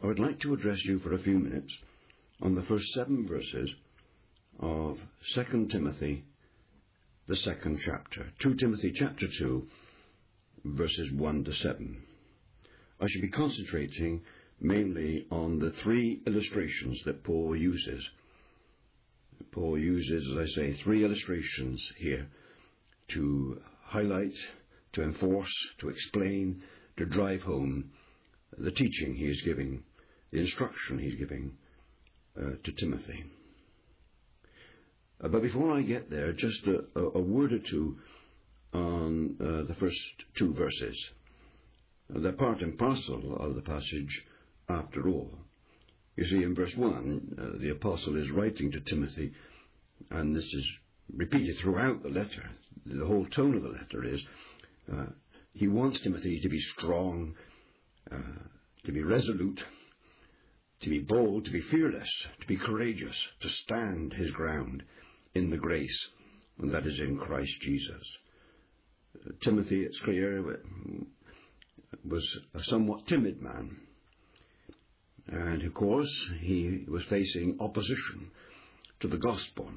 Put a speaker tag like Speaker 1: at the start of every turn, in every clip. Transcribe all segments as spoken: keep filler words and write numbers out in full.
Speaker 1: I would like to address you for a few minutes on the first seven verses of Second Timothy, the second chapter. Second Timothy chapter two, verses one to seven. I shall be concentrating mainly on the three illustrations that Paul uses. Paul uses, as I say, three illustrations here to highlight, to enforce, to explain, to drive home the teaching he is giving, the instruction he is giving uh, to Timothy. Uh, but before I get there, just a, a, a word or two on uh, the first two verses. Uh, they're part and parcel of the passage after all. You see, in verse one, uh, the apostle is writing to Timothy, and this is repeated throughout the letter. The whole tone of the letter is, uh, he wants Timothy to be strong, uh, to be resolute, to be bold, to be fearless, to be courageous, to stand his ground in the grace, and that is in Christ Jesus. Uh, Timothy, it's clear, was a somewhat timid man. And of course, he was facing opposition to the gospel.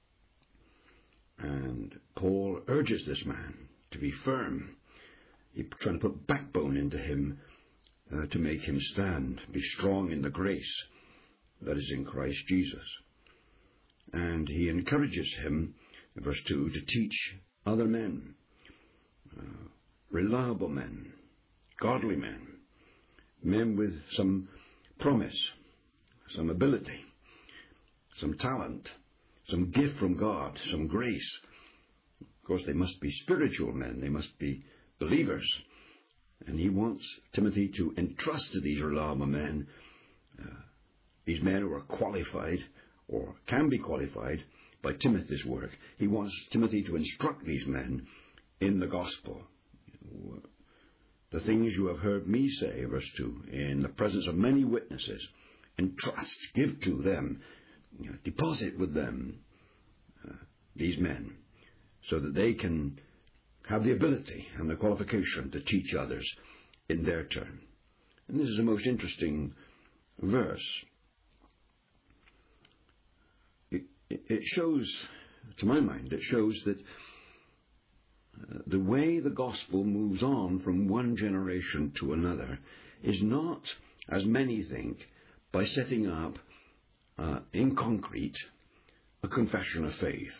Speaker 1: And Paul urges this man to be firm. He's trying to put backbone into him uh, to make him stand, be strong in the grace that is in Christ Jesus. And he encourages him, in verse two, to teach other men, uh, reliable men, godly men, men with some promise, some ability, some talent, some gift from God, some grace. Of course, they must be spiritual men. They must be believers. And he wants Timothy to entrust to these reliable men, uh, these men who are qualified or can be qualified by Timothy's work. He wants Timothy to instruct these men in the gospel. The things you have heard me say, verse two, in the presence of many witnesses, entrust, give to them, you know, deposit with them uh, these men, so that they can have the ability and the qualification to teach others in their turn. And this is a most interesting verse. It, it shows, to my mind, it shows that Uh, the way the gospel moves on from one generation to another is not, as many think, by setting up uh, in concrete a confession of faith.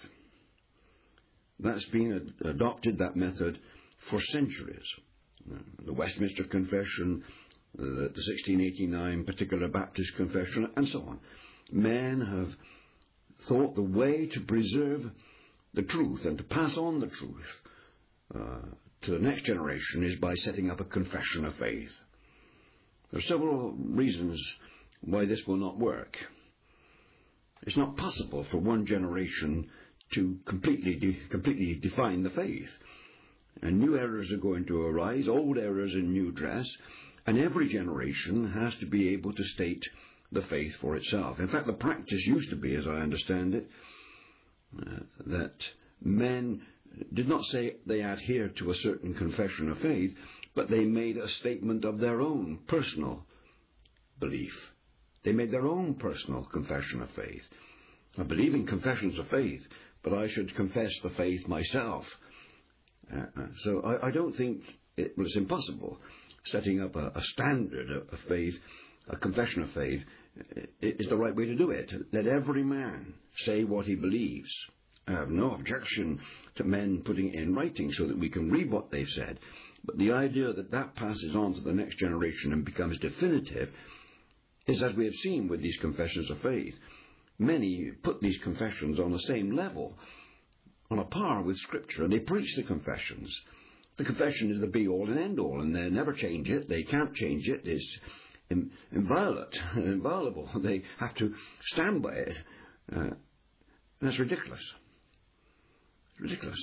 Speaker 1: That's been ad- adopted, that method, for centuries. Uh, the Westminster Confession, the, the sixteen eighty-nine Particular Baptist Confession, and so on. Men have thought the way to preserve the truth and to pass on the truth Uh, to the next generation is by setting up a confession of faith. There are several reasons why this will not work. It's not possible for one generation to completely de- completely define the faith. And new errors are going to arise, old errors in new dress, and every generation has to be able to state the faith for itself. In fact, the practice used to be, as I understand it, uh, that men did not say they adhered to a certain confession of faith, but they made a statement of their own personal belief. They made their own personal confession of faith. I believe in confessions of faith, but I should confess the faith myself. Uh, so I, I don't think it was impossible setting up a, a standard of, of faith, a confession of faith, is the right way to do it. Let every man say what he believes. I have no objection to men putting it in writing so that we can read what they've said. But the idea that that passes on to the next generation and becomes definitive is, as we have seen with these confessions of faith, many put these confessions on the same level, on a par with Scripture, and they preach the confessions. The confession is the be-all and end-all, and they never change it. They can't change it. It's inviolate, inviolable. They have to stand by it. Uh, that's ridiculous. Ridiculous.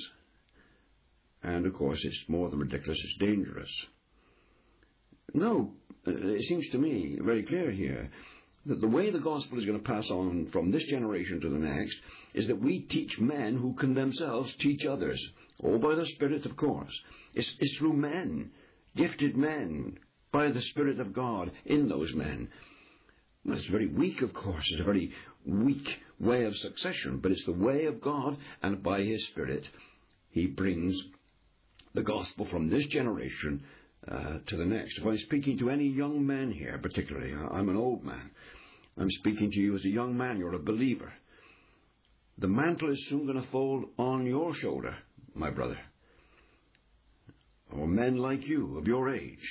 Speaker 1: And of course it's more than ridiculous, it's dangerous. No, it seems to me very clear here that the way the gospel is going to pass on from this generation to the next is that we teach men who can themselves teach others, all by the Spirit, of course. It's, it's through men, gifted men, by the Spirit of God in those men. Well, it's very weak, of course. It's a very weak way of succession, but it's the way of God, and by His Spirit He brings the gospel from this generation uh, to the next. If I'm speaking to any young men here, particularly, I'm an old man, I'm speaking to you as a young man, you're a believer. The mantle is soon going to fall on your shoulder, my brother. Or men like you, of your age.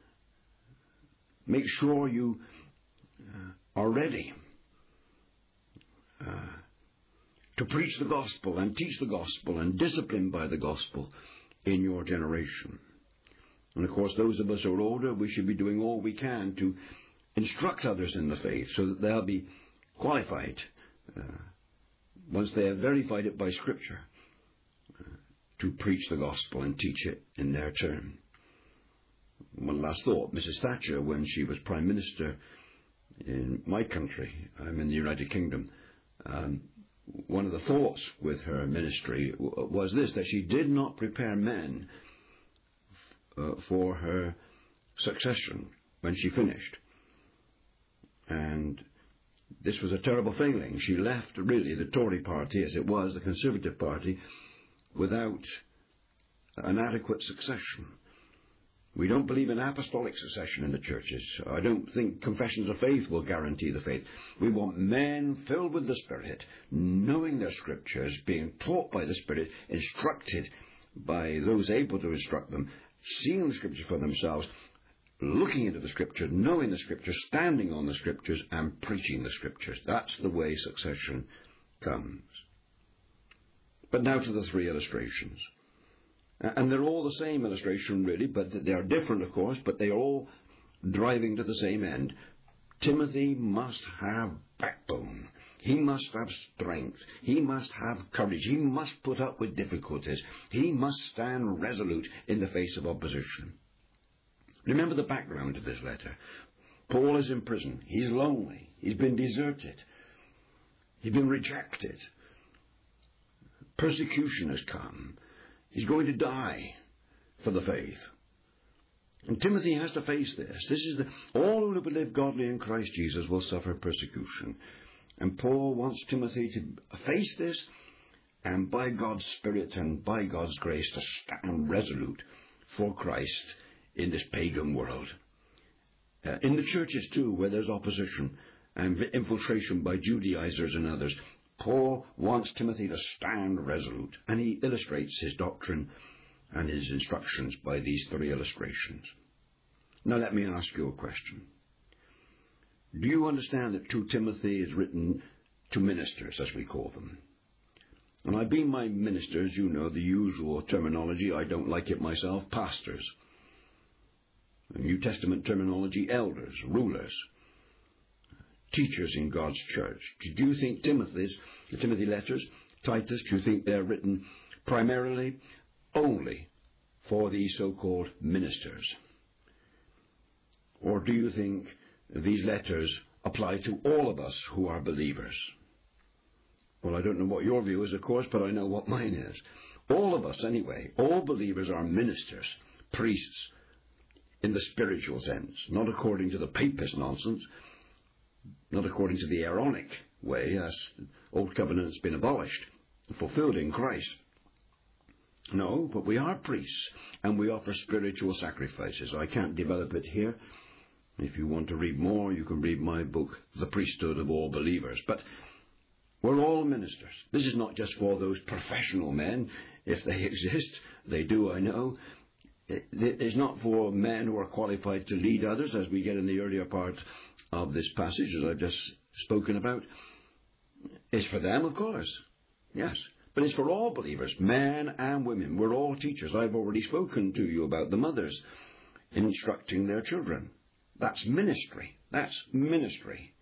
Speaker 1: Make sure you uh, are ready uh, to preach the gospel and teach the gospel and discipline by the gospel in your generation. And of course, those of us who are older, we should be doing all we can to instruct others in the faith so that they'll be qualified, uh, once they have verified it by Scripture, uh, to preach the gospel and teach it in their turn. One last thought. Missus Thatcher, when she was Prime Minister in my country, I'm in the United Kingdom, um, one of the thoughts with her ministry was this, that she did not prepare men uh, for her succession when she finished. And this was a terrible failing. She left, really, the Tory party, as it was, the Conservative Party, without an adequate succession. We don't believe in apostolic succession in the churches. I don't think confessions of faith will guarantee the faith. We want men filled with the Spirit, knowing their Scriptures, being taught by the Spirit, instructed by those able to instruct them, seeing the Scriptures for themselves, looking into the Scriptures, knowing the Scriptures, standing on the Scriptures, and preaching the Scriptures. That's the way succession comes. But now to the three illustrations. And they're all the same illustration, really, but they are different, of course, but they are all driving to the same end. Timothy must have backbone. He must have strength. He must have courage. He must put up with difficulties. He must stand resolute in the face of opposition. Remember the background of this letter. Paul is in prison. He's lonely. He's been deserted. He's been rejected. Persecution has come. He's going to die for the faith. And Timothy has to face this. This is the, all who live godly in Christ Jesus will suffer persecution. And Paul wants Timothy to face this, and by God's Spirit and by God's grace to stand resolute for Christ in this pagan world. Uh, in the churches too, where there's opposition and infiltration by Judaizers and others, Paul wants Timothy to stand resolute, and he illustrates his doctrine and his instructions by these three illustrations. Now let me ask you a question. Do you understand that Second Timothy is written to ministers, as we call them? And I being my ministers, you know the usual terminology. I don't like it myself. Pastors. New Testament terminology, elders, rulers, teachers in God's church. Do you think Timothy's, the Timothy letters, Titus, do you think they're written primarily only for these so-called ministers? Or do you think these letters apply to all of us who are believers? Well, I don't know what your view is, of course, but I know what mine is. All of us, anyway, all believers are ministers, priests, in the spiritual sense, not according to the papist nonsense, not according to the Aaronic way, as the Old Covenant's been abolished, fulfilled in Christ. No, but we are priests, and we offer spiritual sacrifices. I can't develop it here. If you want to read more, you can read my book, The Priesthood of All Believers. But we're all ministers. This is not just for those professional men, if they exist. They do, I know. It's not for men who are qualified to lead others, as we get in the earlier part of this passage, as I've just spoken about. It's for them, of course, yes. But it's for all believers, men and women. We're all teachers. I've already spoken to you about the mothers instructing their children. That's ministry. That's ministry.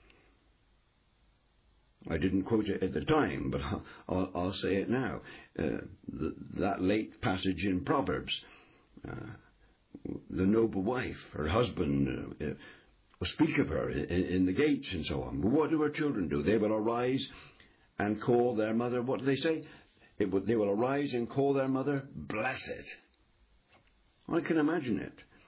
Speaker 1: I didn't quote it at the time, but I'll, I'll, I'll say it now. Uh, the, that late passage in Proverbs, uh, the noble wife, her husband, uh, will speak of her in, in the gates and so on. But what do her children do? They will arise and call their mother, what do they say? It would, they will arise and call their mother blessed. I can imagine it.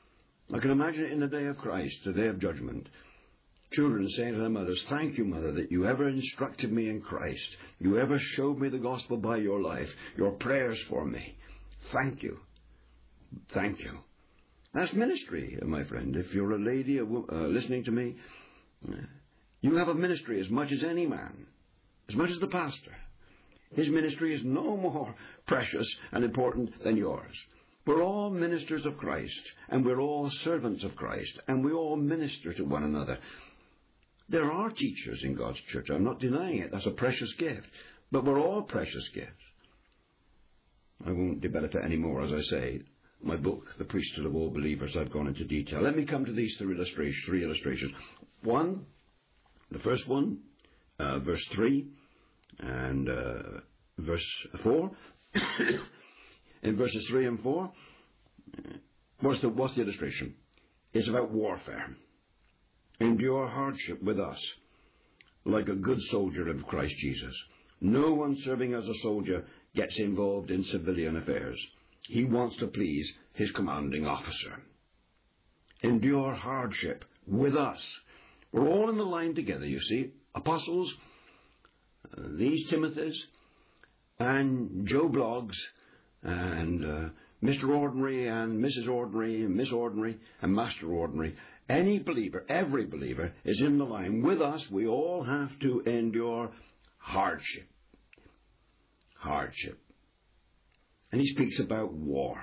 Speaker 1: I can imagine it in the day of Christ, the day of judgment. Children saying to their mothers, thank you, mother, that you ever instructed me in Christ. You ever showed me the gospel by your life, your prayers for me. Thank you. Thank you. That's ministry, my friend. If you're a lady uh, listening to me, you have a ministry as much as any man, as much as the pastor. His ministry is no more precious and important than yours. We're all ministers of Christ, and we're all servants of Christ, and we all minister to one another. There are teachers in God's church. I'm not denying it. That's a precious gift. But we're all precious gifts. I won't develop it anymore, as I say. My book, The Priesthood of All Believers, I've gone into detail. Let me come to these three illustrations. Three illustrations. One, the first one, uh, verse three, and uh, verse four. In verses three and four, what's the, what's the illustration? It's about warfare. Endure hardship with us, like a good soldier of Christ Jesus. No one serving as a soldier gets involved in civilian affairs. He wants to please his commanding officer. Endure hardship with us. We're all in the line together, you see. Apostles, uh, these Timothys, and Joe Bloggs, and uh, Mister Ordinary, and Missus Ordinary, and Miss Ordinary, and Master Ordinary. Any believer, every believer, is in the line. With us, we all have to endure hardship. Hardship. And he speaks about war.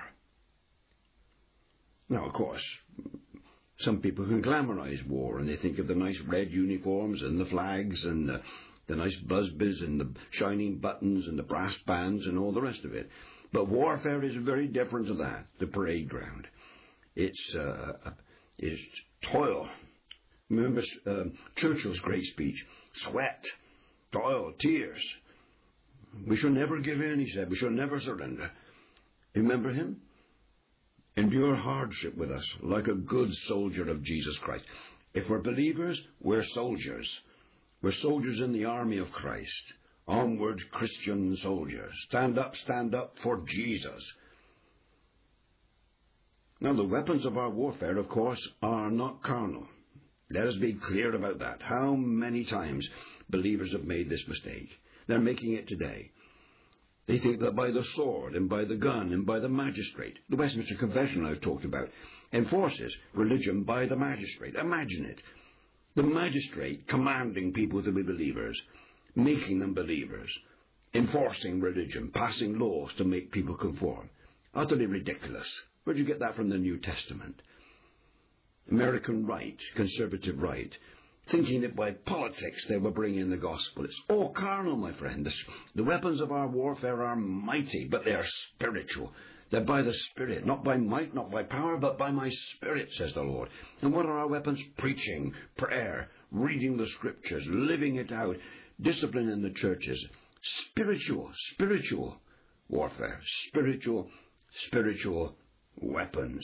Speaker 1: Now, of course, some people can glamorize war, and they think of the nice red uniforms and the flags and the, the nice busbies and the shining buttons and the brass bands and all the rest of it. But warfare is very different to that, the parade ground. It's, uh, it's toil. Remember uh, Churchill's great speech, sweat, toil, tears. We shall never give in, he said. We shall never surrender. Remember him? Endure hardship with us, like a good soldier of Jesus Christ. If we're believers, we're soldiers. We're soldiers in the army of Christ. Onward, Christian soldiers. Stand up, stand up for Jesus. Now, the weapons of our warfare, of course, are not carnal. Let us be clear about that. How many times believers have made this mistake? They're making it today. They think that by the sword and by the gun and by the magistrate, the Westminster Confession I've talked about, enforces religion by the magistrate. Imagine it. The magistrate commanding people to be believers, making them believers, enforcing religion, passing laws to make people conform. Utterly ridiculous. Where do you get that from the New Testament? American right, conservative right, thinking that by politics they were bringing the gospel. It's all carnal, my friend. The, the weapons of our warfare are mighty, but they are spiritual. They're by the Spirit, not by might, not by power, but by my Spirit, says the Lord. And what are our weapons? Preaching, prayer, reading the Scriptures, living it out, discipline in the churches. Spiritual, spiritual warfare, spiritual, spiritual weapons.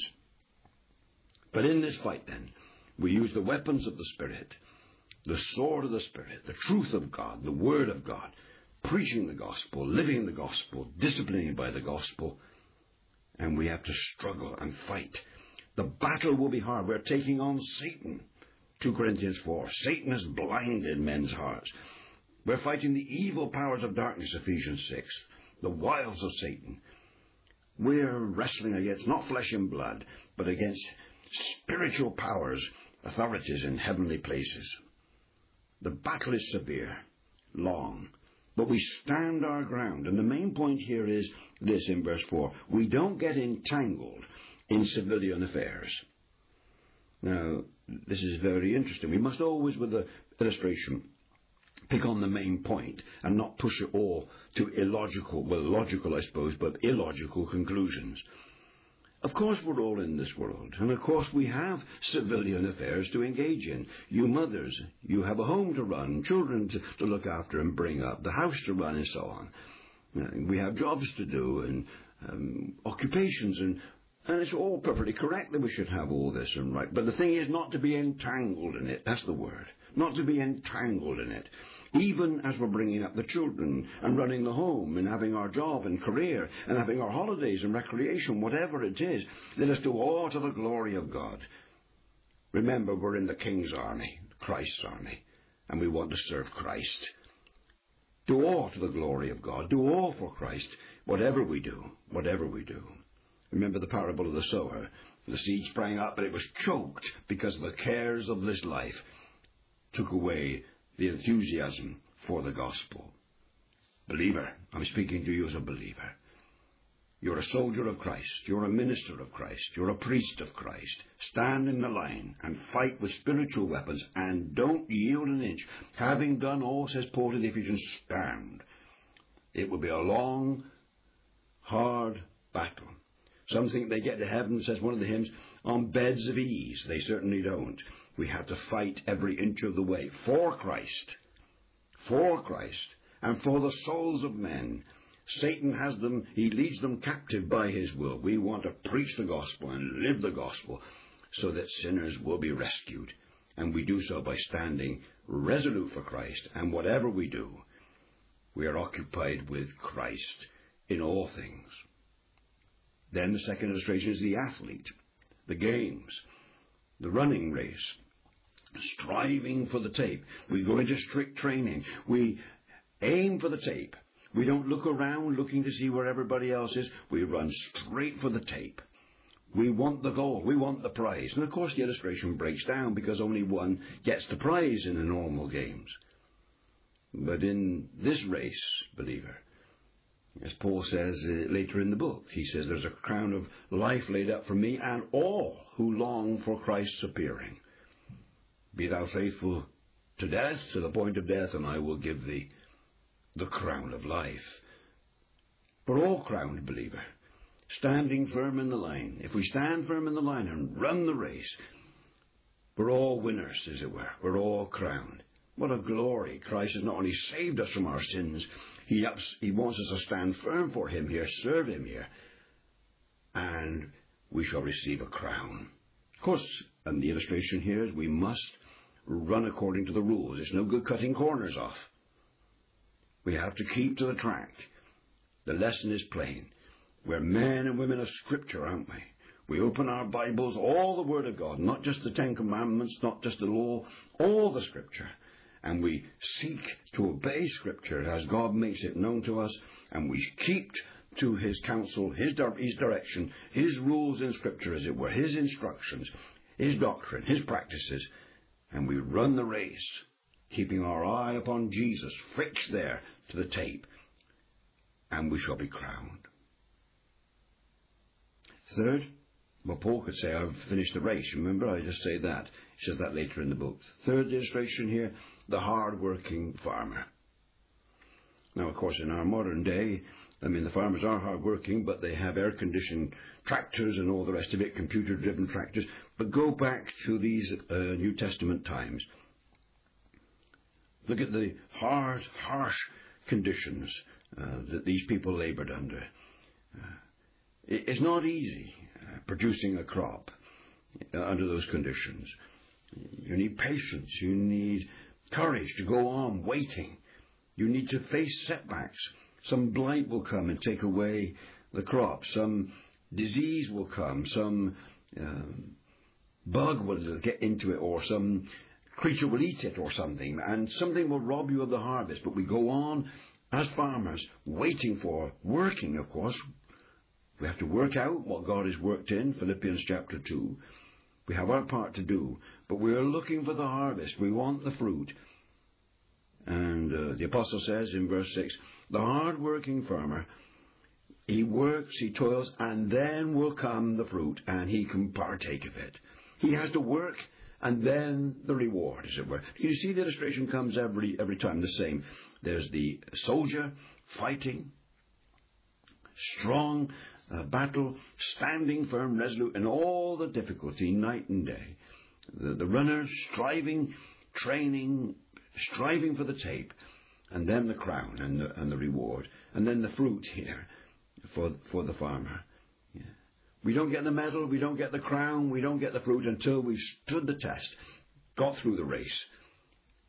Speaker 1: But in this fight, then, we use the weapons of the Spirit, the sword of the Spirit, the truth of God, the Word of God, preaching the gospel, living the gospel, disciplining by the gospel, and we have to struggle and fight. The battle will be hard. We're taking on Satan. Second Corinthians four. Satan has blinded men's hearts. We're fighting the evil powers of darkness, Ephesians six. The wiles of Satan. We're wrestling against not flesh and blood, but against spiritual powers, authorities in heavenly places. The battle is severe, long, but we stand our ground. And the main point here is this in verse four. We don't get entangled in civilian affairs. Now, this is very interesting. We must always, with the illustration, pick on the main point and not push it all to illogical, well, logical, I suppose, but illogical conclusions. Of course, we're all in this world, and of course we have civilian affairs to engage in. You mothers, you have a home to run, children to, to look after and bring up, the house to run, and so on. Uh, we have jobs to do and um, occupations, and, and it's all perfectly correct that we should have all this and right. But the thing is not to be entangled in it. That's the word. not to be entangled in it. Even as we're bringing up the children and running the home and having our job and career and having our holidays and recreation, whatever it is, let us do all to the glory of God. Remember, we're in the King's army, Christ's army, and we want to serve Christ. Do all to the glory of God. Do all for Christ, whatever we do, whatever we do. Remember the parable of the sower. The seed sprang up, but it was choked because the cares of this life took away the enthusiasm for the gospel. Believer, I'm speaking to you as a believer. You're a soldier of Christ. You're a minister of Christ. You're a priest of Christ. Stand in the line and fight with spiritual weapons, and don't yield an inch. Having done all, says Paul to the Ephesians, stand. It will be a long, hard battle. Some think they get to heaven, says one of the hymns, on beds of ease. They certainly don't. We have to fight every inch of the way for Christ, for Christ, and for the souls of men. Satan has them, he leads them captive by his will. We want to preach the gospel and live the gospel so that sinners will be rescued. And we do so by standing resolute for Christ. And whatever we do, we are occupied with Christ in all things. Then the second illustration is the athlete, the games, the running race, striving for the tape. We go into strict training. We aim for the tape. We don't look around looking to see where everybody else is. We run straight for the tape. We want the goal. We want the prize. And of course the illustration breaks down because only one gets the prize in the normal games. But in this race, believer, as Paul says uh, later in the book, he says, there's a crown of life laid up for me and all who long for Christ's appearing. Be thou faithful to death, to the point of death, and I will give thee the crown of life. We're all crowned, believer, standing firm in the line. If we stand firm in the line and run the race, we're all winners, as it were. We're all crowned. What a glory. Christ has not only saved us from our sins, he, ups, he wants us to stand firm for him here, serve him here, and we shall receive a crown. Of course, and the illustration here is we must run according to the rules. It's no good cutting corners off. We have to keep to the track. The lesson is plain. We're men and women of Scripture, aren't we? We open our Bibles, all the Word of God, not just the Ten Commandments, not just the law, all the Scripture. And we seek to obey Scripture as God makes it known to us, and we keep to His counsel, His, his direction, His rules in Scripture, as it were, His instructions, His doctrine, His practices, and we run the race, keeping our eye upon Jesus, fixed there to the tape, and we shall be crowned. Third, well, Paul could say, I've finished the race. Remember, I just say that. He says that later in the book. Third illustration here, the hard-working farmer. Now, of course, in our modern day, I mean, the farmers are hard-working, but they have air-conditioned tractors and all the rest of it, computer-driven tractors. But go back to these uh, New Testament times. Look at the hard, harsh conditions uh, that these people labored under. Uh, it, it's not easy uh, producing a crop uh, under those conditions. You need patience. You need courage to go on waiting. You need to face setbacks. Some blight will come and take away the crop. Some disease will come. Some um, bug will get into it, or some creature will eat it or something, and something will rob you of the harvest. But we go on as farmers, waiting for, working, of course. We have to work out what God has worked in, Philippians chapter two. We have our part to do, but we are looking for the harvest. We want the fruit. And uh, the apostle says in verse six, the hard-working farmer, he works, he toils, and then will come the fruit, and he can partake of it. He has to work, and then the reward, as it were. You see, the illustration comes every every time the same. There's the soldier fighting, strong uh, battle, standing firm, resolute, in all the difficulty, night and day. The, the runner striving, training, striving for the tape, and then the crown and the, and the reward, and then the fruit here for for the farmer. Yeah. We don't get the medal, we don't get the crown, we don't get the fruit until we've stood the test, got through the race,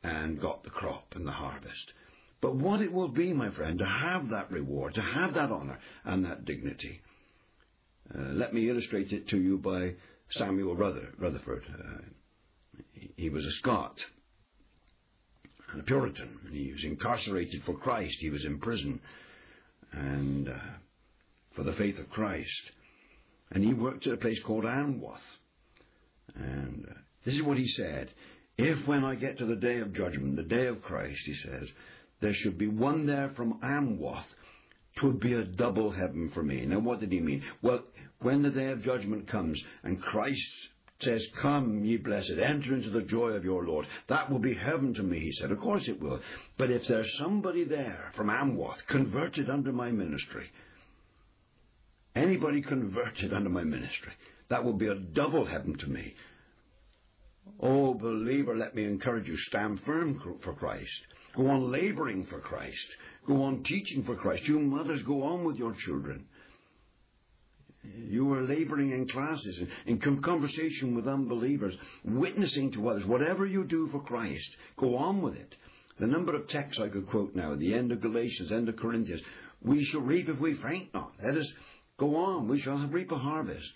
Speaker 1: and got the crop and the harvest. But what it will be, my friend, to have that reward, to have that honour and that dignity. Uh, let me illustrate it to you by Samuel Ruther, Rutherford. Uh, he, he was a Scot and a Puritan. And he was incarcerated for Christ. He was in prison and uh, for the faith of Christ. And he worked at a place called Anwoth. And uh, this is what he said. If when I get to the day of judgment, the day of Christ, he says, there should be one there from Anwoth, 'twould be a double heaven for me. Now, what did he mean? Well, when the day of judgment comes and Christ says, come, ye blessed, enter into the joy of your Lord, that will be heaven to me, he said. Of course it will. But if there's somebody there from Anwoth converted under my ministry, anybody converted under my ministry, that will be a double heaven to me. Oh, believer, let me encourage you, stand firm for Christ. Go on labouring for Christ. Go on teaching for Christ. You mothers, go on with your children. You are labouring in classes, in conversation with unbelievers, witnessing to others. Whatever you do for Christ, go on with it. The number of texts I could quote now, at the end of Galatians, end of Corinthians. We shall reap if we faint not. Let us go on. We shall reap a harvest.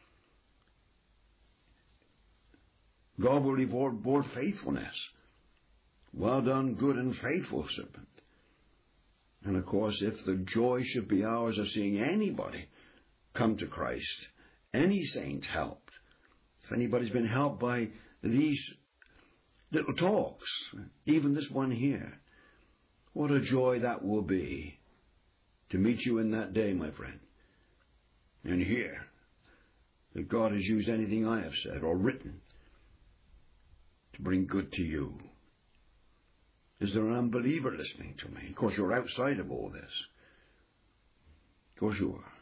Speaker 1: God will reward faithfulness. Well done, good and faithful servant. And of course, if the joy should be ours of seeing anybody come to Christ, any saint helped, if anybody's been helped by these little talks, even this one here, what a joy that will be to meet you in that day, my friend, and hear that God has used anything I have said or written to bring good to you. Is there an unbeliever listening to me? Of course, you're outside of all this. Of course you are.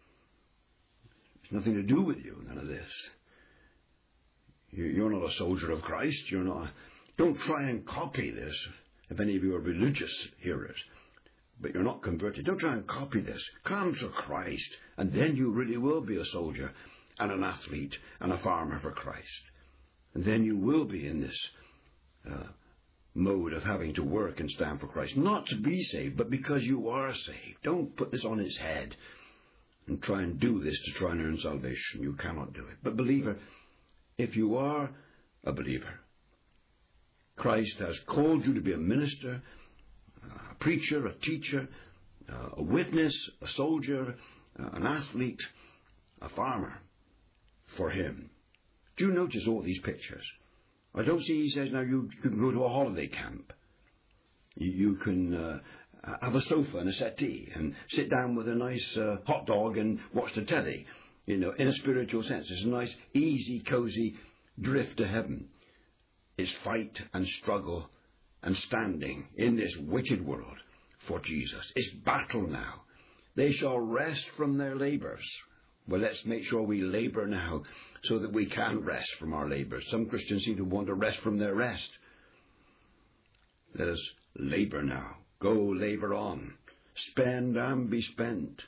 Speaker 1: It's nothing to do with you, none of this. You're not a soldier of Christ. You're not. Don't try and copy this, if any of you are religious hearers. But you're not converted. Don't try and copy this. Come to Christ, and then you really will be a soldier and an athlete and a farmer for Christ. And then you will be in this uh, mode of having to work and stand for Christ. Not to be saved, but because you are saved. Don't put this on its head and try and do this to try and earn salvation. You cannot do it. But believer, if you are a believer, Christ has called you to be a minister, a preacher, a teacher, a witness, a soldier, an athlete, a farmer for him. Do you notice all these pictures? I don't see he says now you can go to a holiday camp. You, you can uh, have a sofa and a settee and sit down with a nice uh, hot dog and watch the telly. You know, in a spiritual sense, it's a nice, easy, cozy drift to heaven. It's fight and struggle and standing in this wicked world for Jesus. It's battle now. They shall rest from their labours. Well, let's make sure we labour now so that we can rest from our labours. Some Christians seem to want to rest from their rest. Let us labour now. Go labour on. Spend and be spent.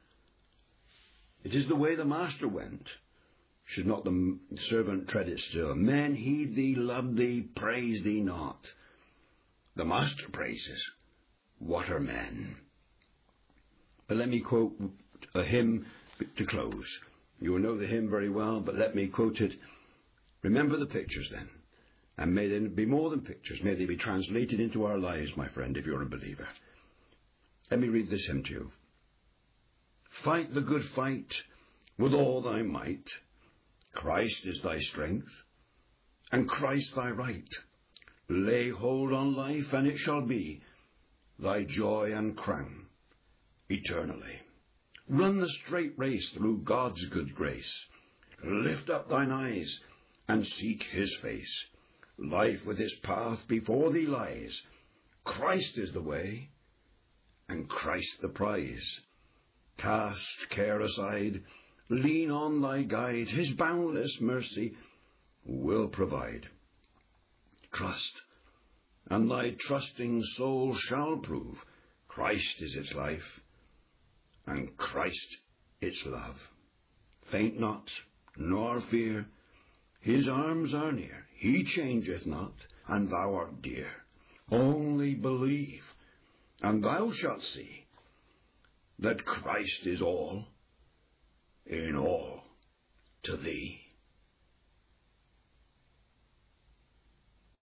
Speaker 1: It is the way the master went. Should not the servant tread it still? Men heed thee, love thee, praise thee not. The master praises. What are men? But let me quote a hymn to close. You will know the hymn very well, but let me quote it. Remember the pictures then, and may they be more than pictures. May they be translated into our lives, my friend, if you're a believer. Let me read this hymn to you. Fight the good fight with all thy might. Christ is thy strength, and Christ thy right. Lay hold on life, and it shall be thy joy and crown eternally. Run the straight race through God's good grace. Lift up thine eyes and seek his face. Life with its path before thee lies. Christ is the way, and Christ the prize. Cast care aside, lean on thy guide. His boundless mercy will provide. Trust, and thy trusting soul shall prove Christ is its life, and Christ its love. Faint not, nor fear. His arms are near, he changeth not, and thou art dear. Only believe, and thou shalt see that Christ is all in all to thee.